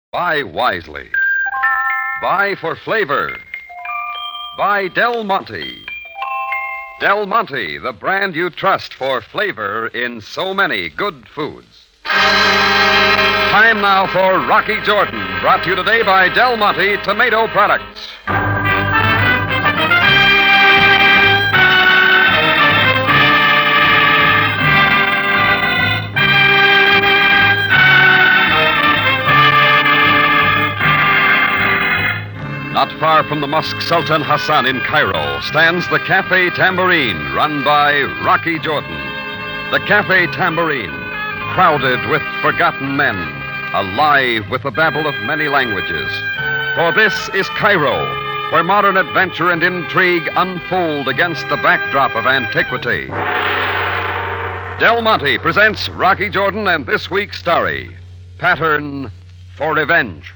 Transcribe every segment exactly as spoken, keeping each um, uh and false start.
Buy wisely. Buy for flavor. Buy Del Monte. Del Monte, the brand you trust for flavor in so many good foods. Time now for Rocky Jordan, brought to you today by Del Monte Tomato Products. Not far from the Mosque Sultan Hassan in Cairo stands the Cafe Tambourine, run by Rocky Jordan. The Cafe Tambourine, crowded with forgotten men, alive with the babble of many languages. For this is Cairo, where modern adventure and intrigue unfold against the backdrop of antiquity. Del Monte presents Rocky Jordan and this week's story, Pattern for Revenge.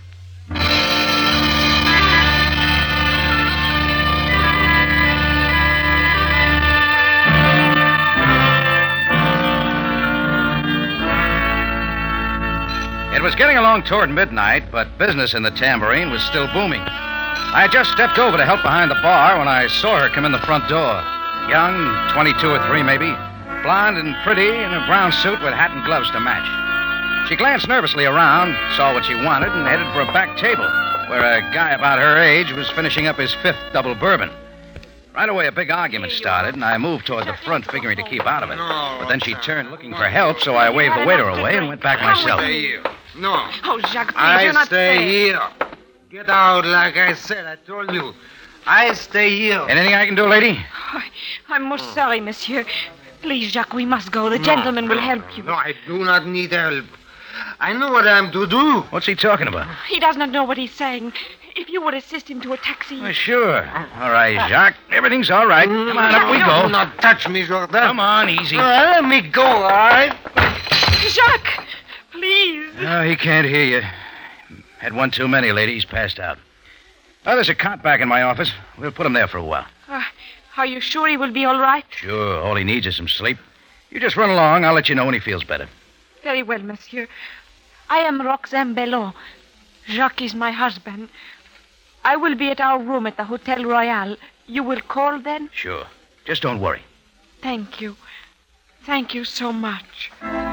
It was getting along toward midnight, but business in the Tambourine was still booming. I had just stepped over to help behind the bar when I saw her come in the front door. Young, twenty-two or three maybe, blonde and pretty, in a brown suit with hat and gloves to match. She glanced nervously around, saw what she wanted, and headed for a back table, where a guy about her age was finishing up his fifth double bourbon. Right away, a big argument started, and I moved toward the front, figuring to keep out of it. But then she turned looking for help, so I waved the waiter away and went back myself. Stay here. No. Oh, Jacques, please, I you're not stay fair. here. Get out, like I said. I told you. I stay here. Anything I can do, lady? I, I'm most sorry, monsieur. Please, Jacques, we must go. The gentleman will help you. No, I do not need help. I know what I'm to do. What's he talking about? He does not know what he's saying. If you would assist him to a taxi. Well, sure. All right, Jacques. Everything's all right. Come on, up we Do go. not touch me, Jordan. Come on, easy. Uh, let me go, all right? Jacques, please. No, he can't hear you. Had one too many, lady. He's passed out. Oh, there's a cot back in my office. We'll put him there for a while. Uh, are you sure he will be all right? Sure. All he needs is some sleep. You just run along. I'll let you know when he feels better. Very well, monsieur. I am Roxane Bellon. Jacques is my husband. I will be at our room at the Hotel Royal. You will call then? Sure. Just don't worry. Thank you. Thank you so much.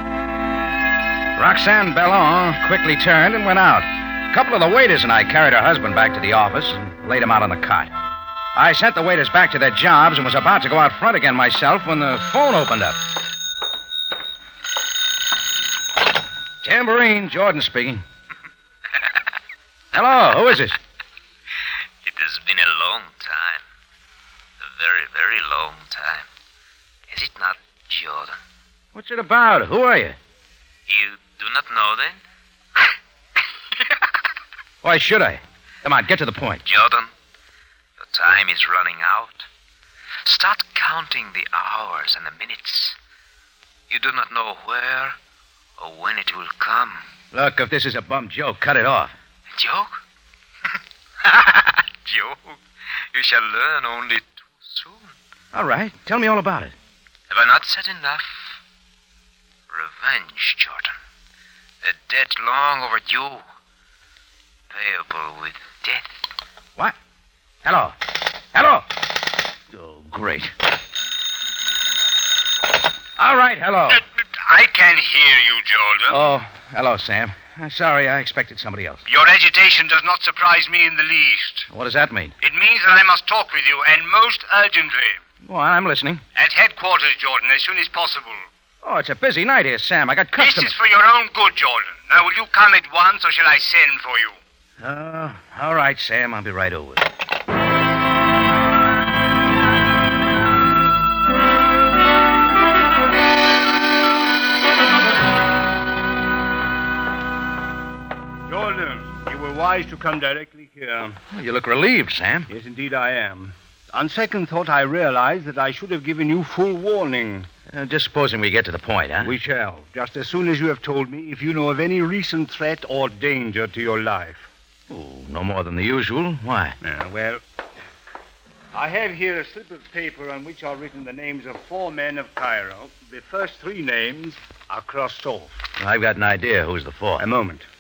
Roxane Bellon quickly turned and went out. A couple of the waiters and I carried her husband back to the office and laid him out on the cot. I sent the waiters back to their jobs and was about to go out front again myself when the phone opened up. Tambourine, Jordan speaking. Hello, who is it? It has been a long time. A very, very long time. Is it not, Jordan? What's it about? Who are you? You do not know then? Why should I? Come on, get to the point. Jordan, the time is running out. Start counting the hours and the minutes. You do not know where or when it will come. Look, if this is a bum joke, cut it off. A joke? Joke? You shall learn only too soon. All right, tell me all about it. Have I not said enough? Revenge, Jordan. A debt long overdue. Payable with death. What? Hello? Hello? Oh, great. All right, hello. Uh, I can hear you, Jordan. Oh, hello, Sam. Uh, sorry, I expected somebody else. Your agitation does not surprise me in the least. What does that mean? It means that I must talk with you, and most urgently. Well, I'm listening. At headquarters, Jordan, as soon as possible. Oh, it's a busy night here, Sam. I got customers. This is for your own good, Jordan. Now, will you come at once, or shall I send for you? Uh, all right, Sam. I'll be right over. Jordan, you were wise to come directly here. Well, you look relieved, Sam. Yes, indeed I am. On second thought, I realized that I should have given you full warning. Uh, just supposing we get to the point, huh? We shall, just as soon as you have told me if you know of any recent threat or danger to your life. Oh, no more than the usual. Why? Yeah, well, I have here a slip of paper on which are written the names of four men of Cairo. The first three names are crossed off. I've got an idea who's the fourth. A moment.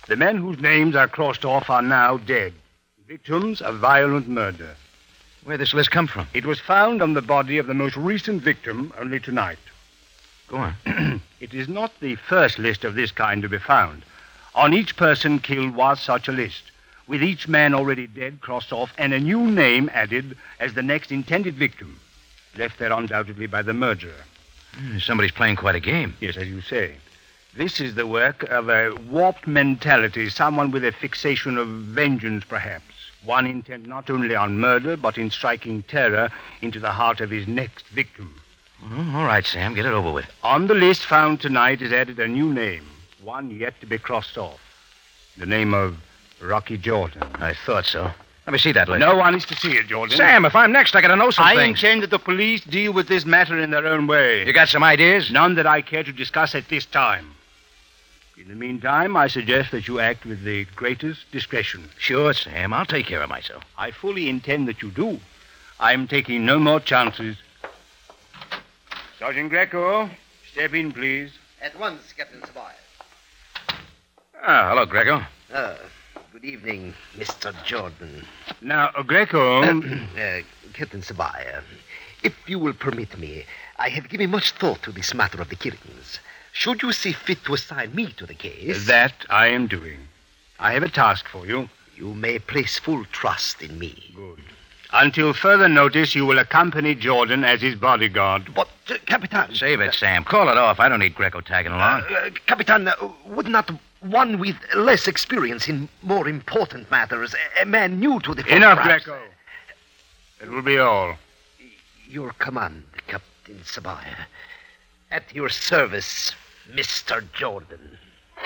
The men whose names are crossed off are now dead, victims of violent murder. Where'd this list come from? It was found on the body of the most recent victim only tonight. Go on. It is not the first list of this kind to be found. On each person killed was such a list, with each man already dead crossed off and a new name added as the next intended victim, left there undoubtedly by the murderer. Hmm, somebody's playing quite a game. Yes, as you say. This is the work of a warped mentality, someone with a fixation of vengeance, perhaps. One intent not only on murder, but in striking terror into the heart of his next victim. Oh, all right, Sam, get it over with. On the list found tonight is added a new name, one yet to be crossed off. The name of Rocky Jordan. I thought so. Let me see that list. No one is to see it, Jordan. Sam, if I'm next, I gotta know some I things. intend that the police deal with this matter in their own way. You got some ideas? None that I care to discuss at this time. In the meantime, I suggest that you act with the greatest discretion. Sure, Sam. I'll take care of myself. I fully intend that you do. I'm taking no more chances. Sergeant Greco, step in, please. At once, Captain Sabaya. Ah, hello, Greco. Ah, good evening, Mister Jordan. Now, uh, Greco... uh, Captain Sabaya, if you will permit me, I have given much thought to this matter of the killings. Should you see fit to assign me to the case... That I am doing. I have a task for you. You may place full trust in me. Good. Until further notice, you will accompany Jordan as his bodyguard. But, uh, Capitan... Save it, Sam. Call it off. I don't need Greco tagging along. Uh, uh, Capitan, uh, would not one with less experience in more important matters, a, a man new to the... Enough, perhaps, Greco. That will be all. Your command, Captain Sabaya. At your service, Mister Jordan.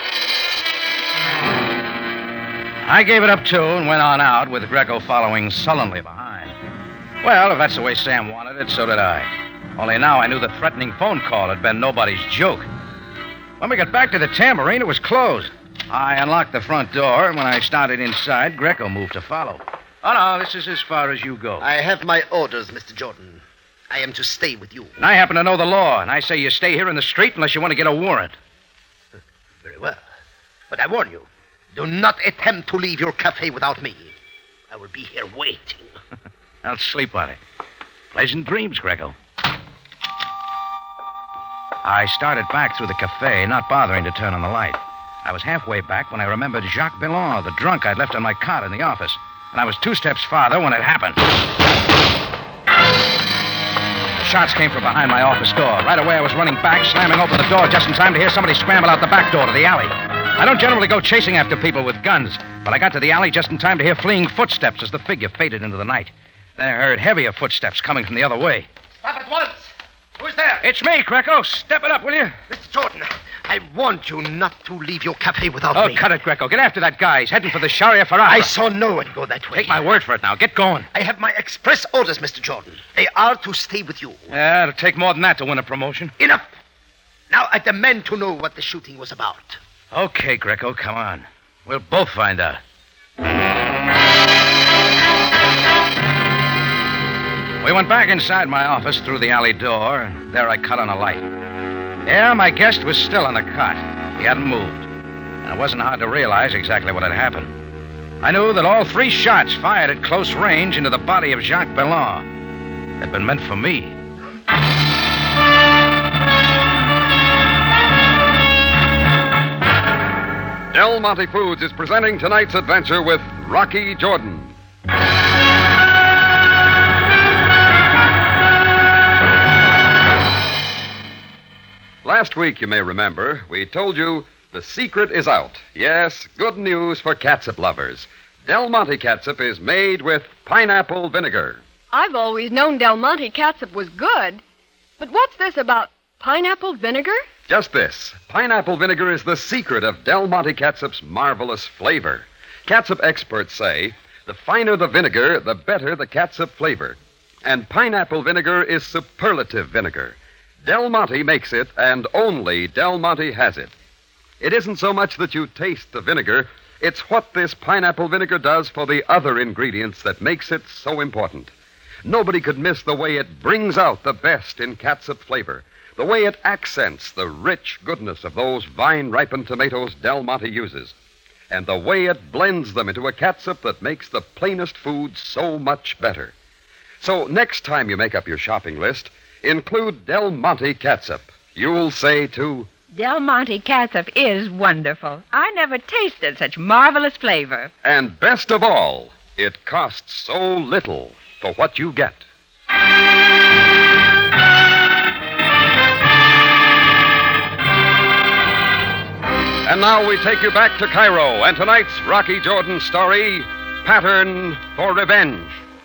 I gave it up, too, and went on out with Greco following sullenly behind. Well, if that's the way Sam wanted it, so did I. Only now I knew the threatening phone call had been nobody's joke. When we got back to the tambourine, it was closed. I unlocked the front door, and when I started inside, Greco moved to follow. Oh, no, this is as far as you go. I have my orders, Mister Jordan. I am to stay with you. And I happen to know the law, and I say you stay here in the street unless you want to get a warrant. Very well. But I warn you, do not attempt to leave your cafe without me. I will be here waiting. I'll sleep on it. Pleasant dreams, Greco. I started back through the cafe, not bothering to turn on the light. I was halfway back when I remembered Jacques Bellon, the drunk I'd left on my cot in the office. And I was two steps farther when it happened. Shots came from behind my office door. Right away, I was running back, slamming open the door just in time to hear somebody scramble out the back door to the alley. I don't generally go chasing after people with guns, but I got to the alley just in time to hear fleeing footsteps as the figure faded into the night. Then I heard heavier footsteps coming from the other way. Stop at once! Who's there? It's me, Greco. Step it up, will you? Mister Jordan, I want you not to leave your cafe without Oh, me. cut it, Greco. Get after that guy. He's heading for the Sharia Farah. I saw no one go that way. Take my word for it now. Get going. I have my express orders, Mister Jordan. They are to stay with you. Yeah, it'll take more than that to win a promotion. Enough! Now I demand to know what the shooting was about. Okay, Greco, come on. We'll both find out. We went back inside my office through the alley door, and there I cut on a light. Yeah, my guest was still on the cot. He hadn't moved. And it wasn't hard to realize exactly what had happened. I knew that all three shots fired at close range into the body of Jacques Bellon had been meant for me. Del Monte Foods is presenting tonight's adventure with Rocky Jordan. Last week, you may remember, we told you the secret is out. Yes, good news for catsup lovers. Del Monte catsup is made with pineapple vinegar. I've always known Del Monte catsup was good. But what's this about pineapple vinegar? Just this. Pineapple vinegar is the secret of Del Monte Catsup's marvelous flavor. Catsup experts say the finer the vinegar, the better the catsup flavor. And pineapple vinegar is superlative vinegar. Del Monte makes it, and only Del Monte has it. It isn't so much that you taste the vinegar, it's what this pineapple vinegar does for the other ingredients that makes it so important. Nobody could miss the way it brings out the best in catsup flavor. The way it accents the rich goodness of those vine-ripened tomatoes Del Monte uses. and the way it blends them into a catsup that makes the plainest food so much better. So next time you make up your shopping list, include Del Monte catsup. You'll say, too, Del Monte catsup is wonderful. I never tasted such marvelous flavor. and best of all, it costs so little for what you get. And now we take you back to Cairo and tonight's Rocky Jordan story, Pattern for Revenge.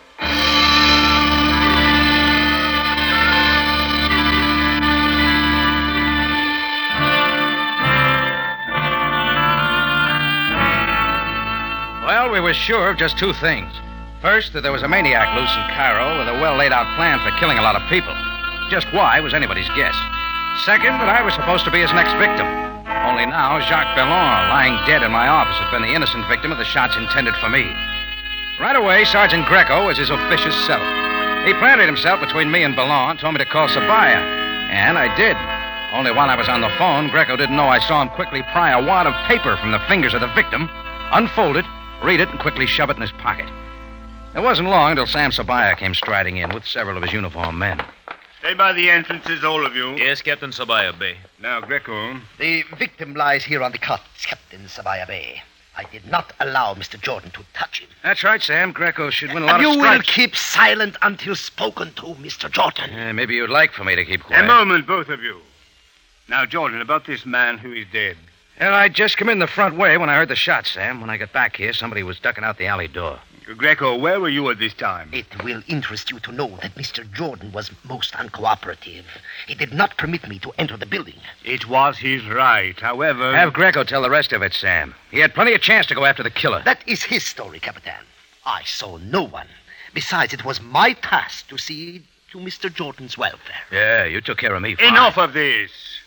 Well, we were sure of just two things. First, that there was a maniac loose in Cairo with a well-laid-out plan for killing a lot of people. Just why was anybody's guess. Second, that I was supposed to be his next victim. Only now, Jacques Bellon, lying dead in my office, had been the innocent victim of the shots intended for me. Right away, Sergeant Greco was his officious self. He planted himself between me and Bellon and told me to call Sabaya. And I did. Only while I was on the phone, Greco didn't know I saw him quickly pry a wad of paper from the fingers of the victim, unfold it, read it, and quickly shove it in his pocket. It wasn't long until Sam Sabaya came striding in with several of his uniformed men. Stay by the entrances, all of you. Yes, Captain Sabaya Bey. Now, Greco. The victim lies here on the cot, Captain Sabaya Bey. I did not allow Mister Jordan to touch him. That's right, Sam. Greco should win a lot And of you will stripes. keep silent until spoken to, Mister Jordan. Uh, maybe you'd like for me to keep quiet. A moment, both of you. Now, Jordan, about this man who is dead. Well, I'd just come in the front way when I heard the shot, Sam. When I got back here, somebody was ducking out the alley door. Greco, where were you at this time? It will interest you to know that Mister Jordan was most uncooperative. He did not permit me to enter the building. It was his right. However... Have Greco tell the rest of it, Sam. He had plenty of chance to go after the killer. That is his story, Capitan. I saw no one. Besides, it was my task to see to Mister Jordan's welfare. Yeah, you took care of me. Fine. Enough of this.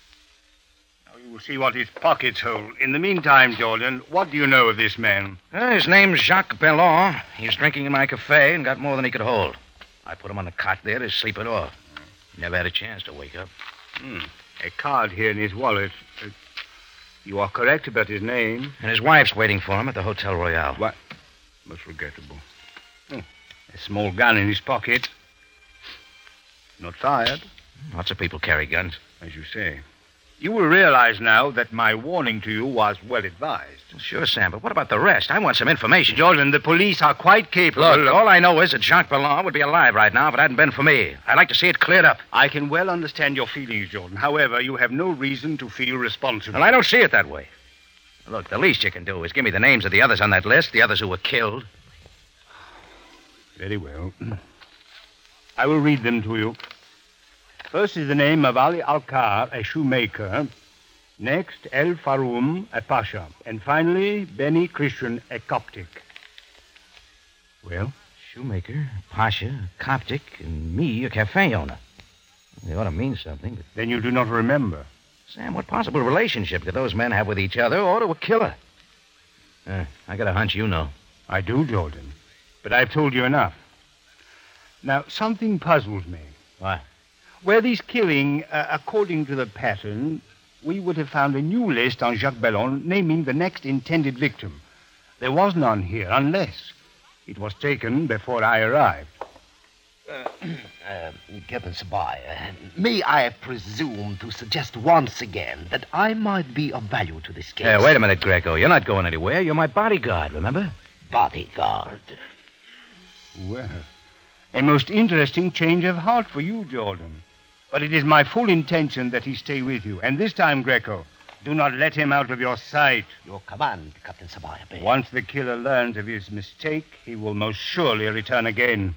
Now you will see what his pockets hold. In the meantime, Jordan, what do you know of this man? Uh, his name's Jacques Bellon. He was drinking in my cafe and got more than he could hold. I put him on the cot there to sleep it off. He never had a chance to wake up. Hmm. A card here in his wallet. Uh, you are correct about his name. And his wife's waiting for him at the Hotel Royale. What? Most regrettable. Oh, a small gun in his pocket. Not fired. Lots of people carry guns. As you say. You will realize now that my warning to you was well advised. Sure, Sam, but what about the rest? I want some information. Jordan, the police are quite capable Look, of... all I know is that Jacques Bellon would be alive right now if it hadn't been for me. I'd like to see it cleared up. I can well understand your feelings, Jordan. However, you have no reason to feel responsible. Well, I don't see it that way. Look, the least you can do is give me the names of the others on that list, the others who were killed. Very well. I will read them to you. First is the name of Ali Alkar, a shoemaker. Next, El Faroum, a pasha. And finally, Benny Christian, a Coptic. Well? Shoemaker, pasha, Coptic, and me, a cafe owner. They ought to mean something, but... Then you do not remember. Sam, what possible relationship could those men have with each other or to a killer? Uh, I got a hunch you know. I do, Jordan. But I've told you enough. Now, something puzzles me. What? Were these killing, uh, according to the pattern, we would have found a new list on Jacques Bellon naming the next intended victim. There was none here, unless it was taken before I arrived. Uh, uh, Captain Sabaya, may I presume to suggest once again that I might be of value to this case? Hey, wait a minute, Greco. You're not going anywhere. You're my bodyguard, remember? Bodyguard. Well, a most interesting change of heart for you, Jordan. But it is my full intention that he stay with you. And this time, Greco, do not let him out of your sight. Your command, Captain Sabaya Bey. Once the killer learns of his mistake, he will most surely return again.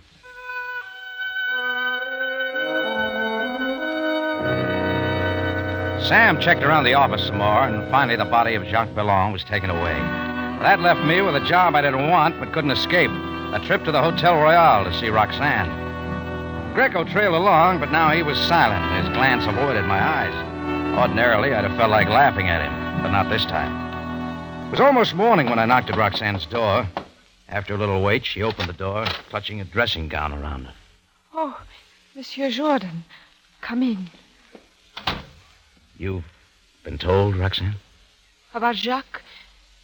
Sam checked around the office some more, and finally the body of Jacques Bellon was taken away. That left me with a job I didn't want but couldn't escape. A trip to the Hotel Royale to see Roxanne. Greco trailed along, but now he was silent, and his glance avoided my eyes. Ordinarily, I'd have felt like laughing at him, but not this time. It was almost morning when I knocked at Roxanne's door. After a little wait, she opened the door, clutching a dressing gown around her. Oh, Monsieur Jordan, come in. You've been told, Roxanne? About Jacques?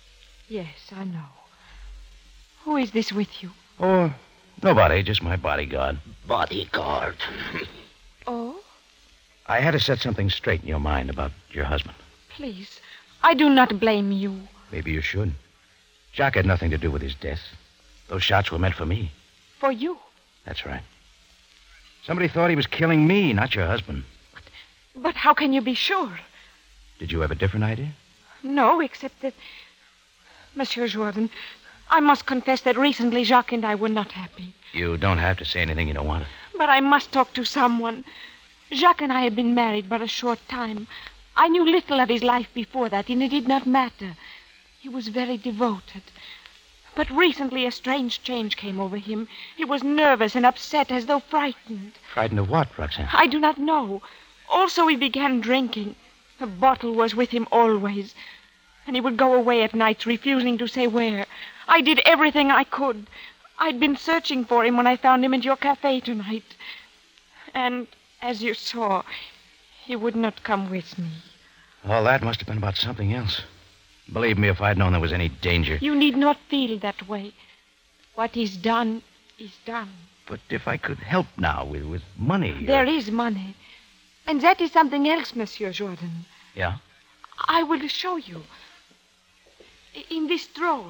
Yes, I know. Who is this with you? Oh, nobody, just my bodyguard. Bodyguard. Oh? I had to set something straight in your mind about your husband. Please, I do not blame you. Maybe you should. Jacques had nothing to do with his death. Those shots were meant for me. For you? That's right. Somebody thought he was killing me, not your husband. But, but how can you be sure? Did you have a different idea? No, except that... Monsieur Jourdan, I must confess that recently Jacques and I were not happy. You don't have to say anything you don't want to. But I must talk to someone. Jacques and I had been married but a short time. I knew little of his life before that, and it did not matter. He was very devoted. But recently a strange change came over him. He was nervous and upset, as though frightened. Frightened of what, Roxanne? I do not know. Also, he began drinking. The bottle was with him always. And he would go away at nights, refusing to say where. I did everything I could. I'd been searching for him when I found him at your cafe tonight. And, as you saw, he would not come with me. All that must have been about something else. Believe me, if I'd known there was any danger. You need not feel that way. What is done is done. But if I could help now with, with money... There or... is money. And that is something else, Monsieur Jourdan. Yeah? I will show you. In this drawer.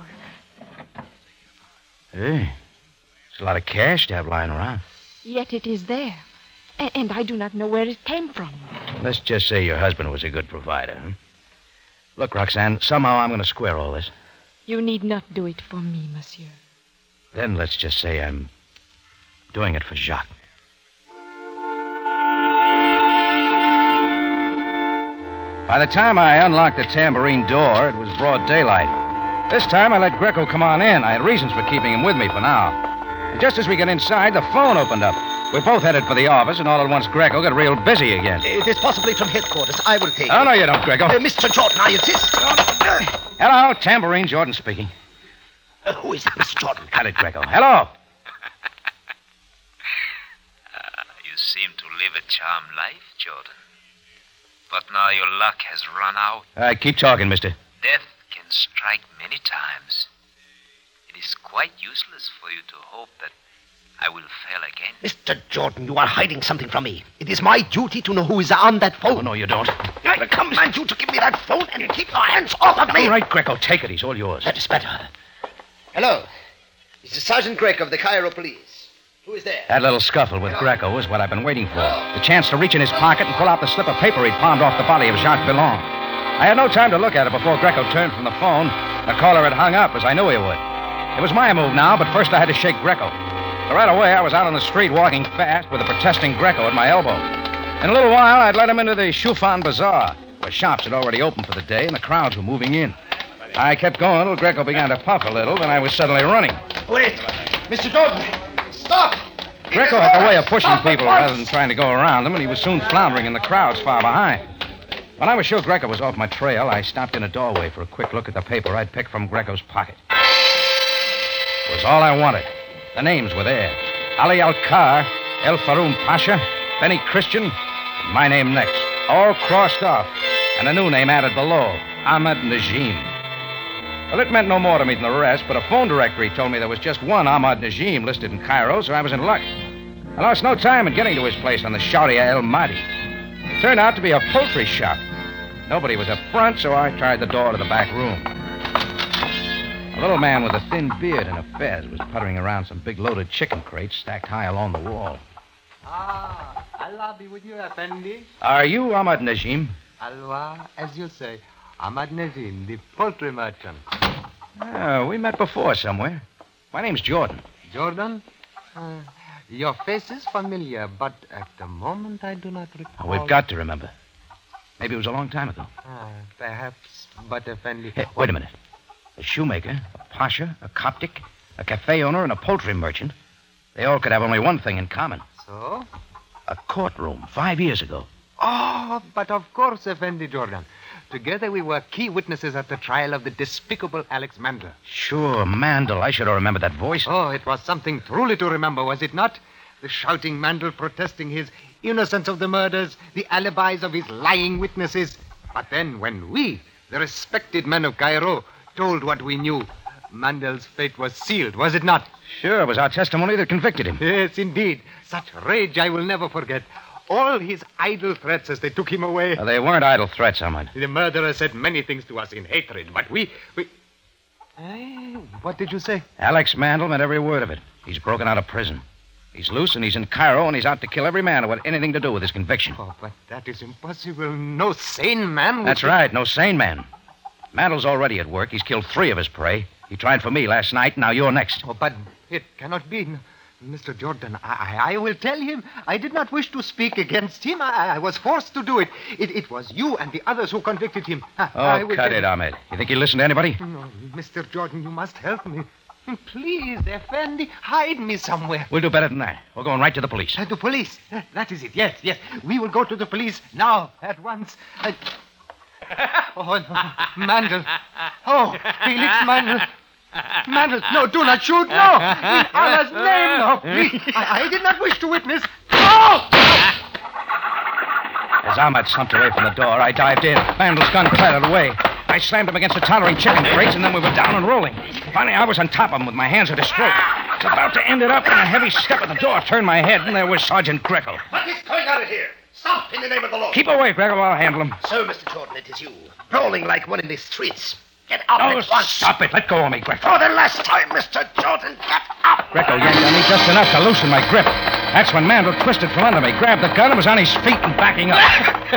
Hey, it's a lot of cash to have lying around. Yet it is there. A- and I do not know where it came from. Let's just say your husband was a good provider, huh? Look, Roxanne, somehow I'm going to square all this. You need not do it for me, monsieur. Then let's just say I'm doing it for Jacques. By the time I unlocked the tambourine door, it was broad daylight. This time I let Greco come on in. I had reasons for keeping him with me for now. And just as we got inside, the phone opened up. We both headed for the office, and all at once Greco got real busy again. It is possibly from headquarters. I will take Oh, it. no, you don't, Greco. Uh, Mister Jourdan, I insist. Hello, Tambourine Jordan speaking. Uh, who is that, Mister Jourdan? Cut it, Greco. Hello. Uh, you seem to live a charmed life, Jordan. But now your luck has run out. All right, keep talking, mister. Death can strike many times. It is quite useless for you to hope that I will fail again. Mister Jourdan, you are hiding something from me. It is my duty to know who is on that phone. Oh, no, you don't. I command you to give me that phone and keep your hands off of me. All right, Greco, take it. He's all yours. That is better. Hello. This is Sergeant Greco of the Cairo Police. Who is there? That little scuffle with Greco was what I've been waiting for. The chance to reach in his pocket and pull out the slip of paper he'd palmed off the body of Jacques Bellon. I had no time to look at it before Greco turned from the phone. The caller had hung up, as I knew he would. It was my move now, but first I had to shake Greco. So right away, I was out on the street walking fast with a protesting Greco at my elbow. In a little while, I'd led him into the Choufan Bazaar, where shops had already opened for the day and the crowds were moving in. I kept going until Greco began to puff a little, then I was suddenly running. Wait. Mister Jourdan, stop. Greco had the way of pushing people rather than trying to go around them, and he was soon floundering in the crowds far behind. When I was sure Greco was off my trail, I stopped in a doorway for a quick look at the paper I'd picked from Greco's pocket. It was all I wanted. The names were there. Ali Al-Kar, El Faroum Pasha, Benny Christian, and my name next. All crossed off, and a new name added below, Ahmed Najim. Well, it meant no more to me than the rest, but a phone directory told me there was just one Ahmad Najim listed in Cairo, so I was in luck. I lost no time in getting to his place on the Shauria El Mahdi. It turned out to be a poultry shop. Nobody was up front, so I tried the door to the back room. A little man with a thin beard and a fez was puttering around some big loaded chicken crates stacked high along the wall. Ah, Allah be with you, Effendi. Are you Ahmad Najim? Allah, as you say. Ahmad Nazim, the poultry merchant. Oh, we met before somewhere. My name's Jordan. Jordan? Uh, your face is familiar, but at the moment I do not recall. Oh, we've got to remember. Maybe it was a long time ago. Ah, perhaps, but Effendi... Hey, wait a minute. A shoemaker, a pasha, a Coptic, a cafe owner, and a poultry merchant. They all could have only one thing in common. So? A courtroom five years ago. Oh, but of course, Effendi Jordan. Together we were key witnesses at the trial of the despicable Alex Mandel. Sure, Mandel. I should have remembered that voice. Oh, it was something truly to remember, was it not? The shouting Mandel protesting his innocence of the murders, the alibis of his lying witnesses. But then when we, the respected men of Cairo, told what we knew. Mandel's fate was sealed, was it not? Sure, it was our testimony that convicted him. Yes, indeed. Such rage I will never forget. All his idle threats as they took him away. Well, they weren't idle threats, Ahmed. The murderer said many things to us in hatred, but we... we... Hey, what did you say? Alex Mandel meant every word of it. He's broken out of prison. He's loose, and he's in Cairo, and he's out to kill every man who had anything to do with his conviction. Oh, but that is impossible. No sane man would... That's right, no sane man. Mandel's already at work. He's killed three of his prey. He tried for me last night, now you're next. Oh, but it cannot be. Mister Jordan, I, I will tell him. I did not wish to speak against him. I, I was forced to do it. it. It was you and the others who convicted him. I, oh, I will cut tell it, Ahmed. You think he'll listen to anybody? No, Mister Jordan, you must help me. Please, Effendi, hide me somewhere. We'll do better than that. We're going right to the police. Uh, the police? Uh, that is it, yes, yes. We will go to the police now, at once. Uh... Oh, no. Mandel. Oh, Felix Mandel. Mandel, no, do not shoot, no! In Allah's name, no, please. I, I did not wish to witness. Oh! As Ahmed slumped away from the door, I dived in. Mandel's gun clattered away. I slammed him against the tottering chicken crates, and then we were down and rolling. Finally, I was on top of him with my hands at his throat. I was about to end it up when a heavy step at the door turned my head, and there was Sergeant Greco. What is going on in here? Stop, in the name of the law. Keep away, Greco. I'll handle him. So, Mister Jordan, it is you. Brawling like one in the streets. Get out Oh, at once. stop it. Let go of me, Greco. For the last time, Mister Jordan, get up. Greco yanked on me just enough to loosen my grip. That's when Mandel twisted from under me, grabbed the gun, and was on his feet and backing up.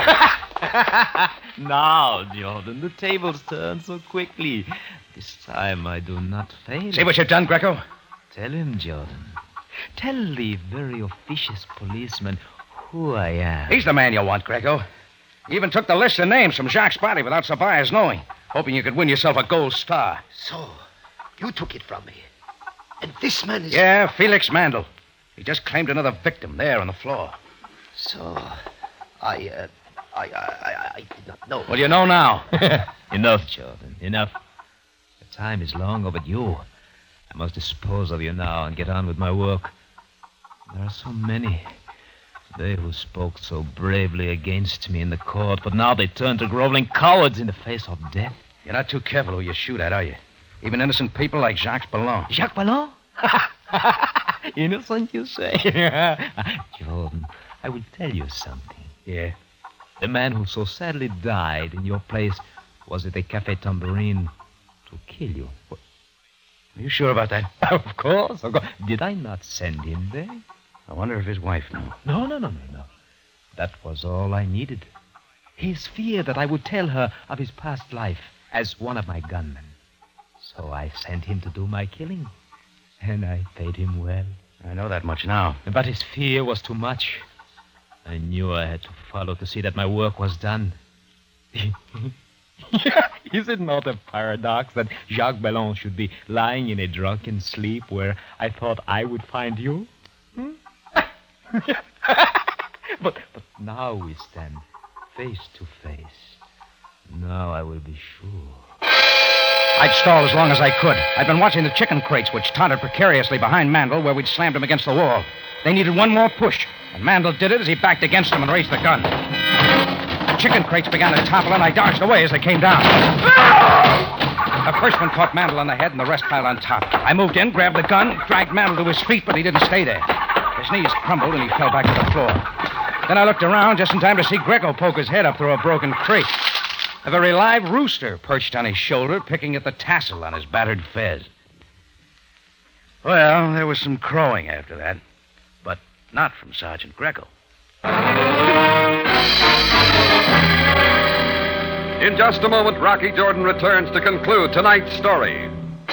Now, Jordan, the tables turn so quickly. This time I do not fail. See what you've done, Greco? Tell him, Jordan. Tell the very officious policeman who I am. He's the man you want, Greco. He even took the list of names from Jacques' body without Sabaya's knowing, hoping you could win yourself a gold star. So, you took it from me. And this man is... Yeah, Felix Mandel. He just claimed another victim there on the floor. So, I, uh, I, I, I, I did not know. Well, you know now. Enough, Jordan, enough. The time is long overdue. I must dispose of you now and get on with my work. There are so many. They who spoke so bravely against me in the court, but now they turn to groveling cowards in the face of death. You're not too careful who you shoot at, are you? Even innocent people like Jacques Ballon. Jacques Ballon? Innocent, you say? Jordan, I will tell you something. Yeah? The man who so sadly died in your place was at the Café Tambourine to kill you. What? Are you sure about that? Of course, of course. Did I not send him there? I wonder if his wife knew. No, no, no, no, no. That was all I needed. His fear that I would tell her of his past life as one of my gunmen. So I sent him to do my killing. And I paid him well. I know that much now. But his fear was too much. I knew I had to follow to see that my work was done. Is it not a paradox that Jacques Ballon should be lying in a drunken sleep where I thought I would find you? Hmm? but, but now we stand face to face. Now I will be sure. I'd stalled as long as I could. I'd been watching the chicken crates, which tottered precariously behind Mandel, where we'd slammed him against the wall. They needed one more push, and Mandel did it as he backed against them and raised the gun. The chicken crates began to topple, and I dodged away as they came down. The first one caught Mandel on the head, and the rest piled on top. I moved in, grabbed the gun, dragged Mandel to his feet, but he didn't stay there. His knees crumbled, and he fell back to the floor. Then I looked around just in time to see Greco poke his head up through a broken crate. A very live rooster perched on his shoulder, picking at the tassel on his battered fez. Well, there was some crowing after that, but not from Sergeant Greco. In just a moment, Rocky Jordan returns to conclude tonight's story.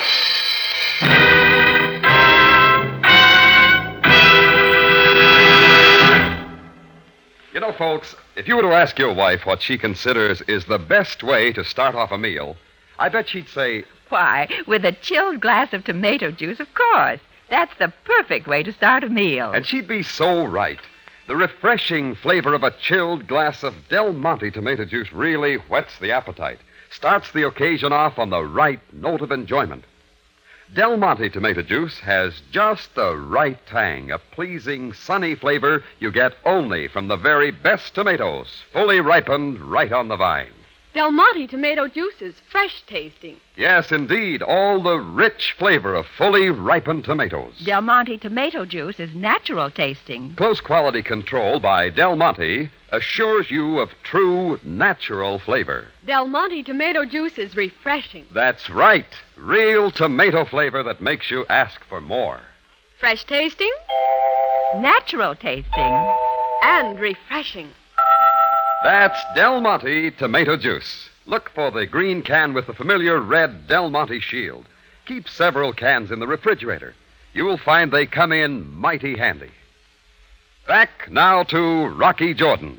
You know, folks, if you were to ask your wife what she considers is the best way to start off a meal, I bet she'd say, Why, with a chilled glass of tomato juice, of course. That's the perfect way to start a meal. and she'd be so right. The refreshing flavor of a chilled glass of Del Monte tomato juice really whets the appetite, starts the occasion off on the right note of enjoyment. Del Monte tomato juice has just the right tang, a pleasing, sunny flavor you get only from the very best tomatoes, fully ripened right on the vine. Del Monte tomato juice is fresh tasting. Yes, indeed, all the rich flavor of fully ripened tomatoes. Del Monte tomato juice is natural tasting. Close quality control by Del Monte assures you of true natural flavor. Del Monte tomato juice is refreshing. That's right. Real tomato flavor that makes you ask for more. Fresh tasting. Natural tasting. And refreshing. That's Del Monte tomato juice. Look for the green can with the familiar red Del Monte shield. Keep several cans in the refrigerator. You'll find they come in mighty handy. Back now to Rocky Jordan.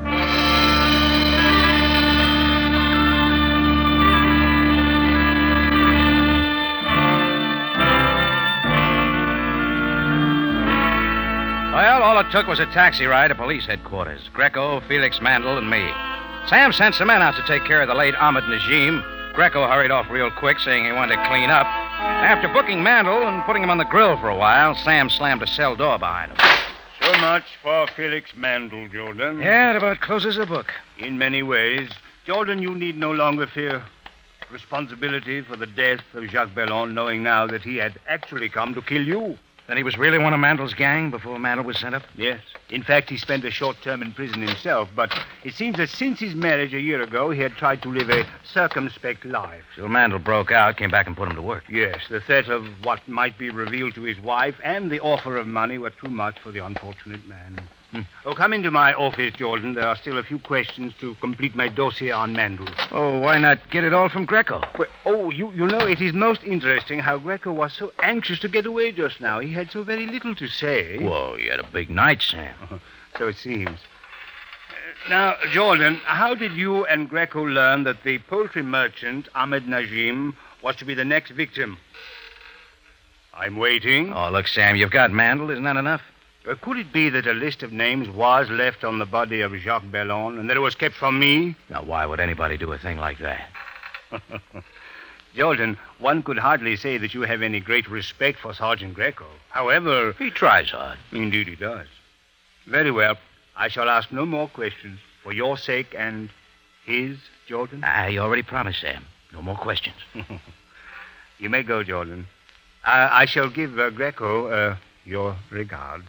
Well, all it took was a taxi ride to police headquarters. Greco, Felix Mandel, and me. Sam sent some men out to take care of the late Ahmed Najim. Greco hurried off real quick, saying he wanted to clean up. After booking Mandel and putting him on the grill for a while, Sam slammed a cell door behind him. So much for Felix Mandel, Jordan. Yeah, it about closes the book. In many ways. Jordan, you need no longer fear responsibility for the death of Jacques Bellon, knowing now that he had actually come to kill you. Then he was really one of Mandel's gang before Mandel was sent up? Yes. In fact, he spent a short term in prison himself, but it seems that since his marriage a year ago, he had tried to live a circumspect life. So Mandel broke out, came back and put him to work. Yes, the threat of what might be revealed to his wife and the offer of money were too much for the unfortunate man. Hmm. Oh, come into my office, Jordan. There are still a few questions to complete my dossier on Mandel. Oh, why not get it all from Greco? Well, oh, you, you know, it is most interesting how Greco was so anxious to get away just now. He had so very little to say. Whoa, you had a big night, Sam. So it seems. Uh, now, Jordan, how did you and Greco learn that the poultry merchant, Ahmed Najim, was to be the next victim? I'm waiting. Oh, look, Sam, you've got Mandel. Isn't that enough? Uh, could it be that a list of names was left on the body of Jacques Bellon and that it was kept from me? Now, why would anybody do a thing like that? Jordan, one could hardly say that you have any great respect for Sergeant Greco. However... He tries hard. Indeed he does. Very well. I shall ask no more questions for your sake and his, Jordan. Ah, you already promised, Sam. No more questions. You may go, Jordan. I, I shall give uh, Greco uh, your regards.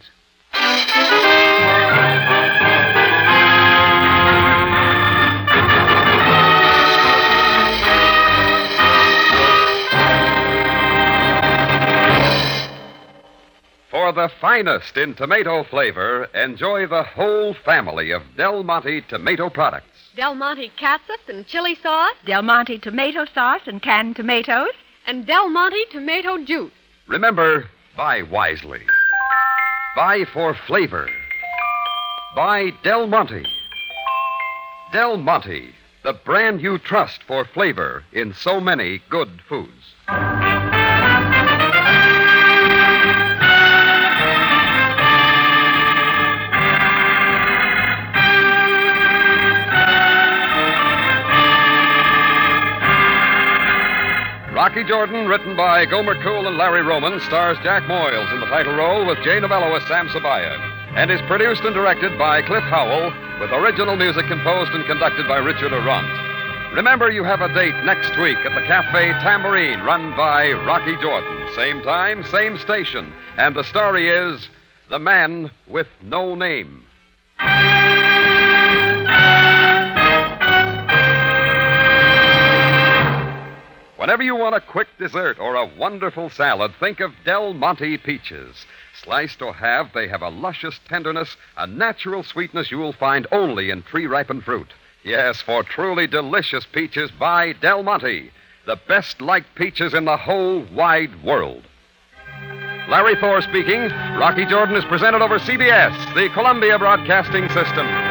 For the finest in tomato flavor, enjoy the whole family of Del Monte tomato products. Del Monte catsup and chili sauce. Del Monte tomato sauce and canned tomatoes. And Del Monte tomato juice. Remember, buy wisely. Buy for flavor. Buy Del Monte. Del Monte, the brand you trust for flavor in so many good foods. Rocky Jordan, written by Gomer Cool and Larry Roman, stars Jack Moyles in the title role with Jay Novello as Sam Sabaya, and is produced and directed by Cliff Howell, with original music composed and conducted by Richard Arant. Remember, you have a date next week at the Cafe Tambourine, run by Rocky Jordan. Same time, same station, and the story is The Man with No Name. Whenever you want a quick dessert or a wonderful salad, think of Del Monte peaches. Sliced or halved, they have a luscious tenderness, a natural sweetness you will find only in tree-ripened fruit. Yes, for truly delicious peaches, buy Del Monte, the best-liked peaches in the whole wide world. Larry Thor speaking. Rocky Jordan is presented over C B S, the Columbia Broadcasting System.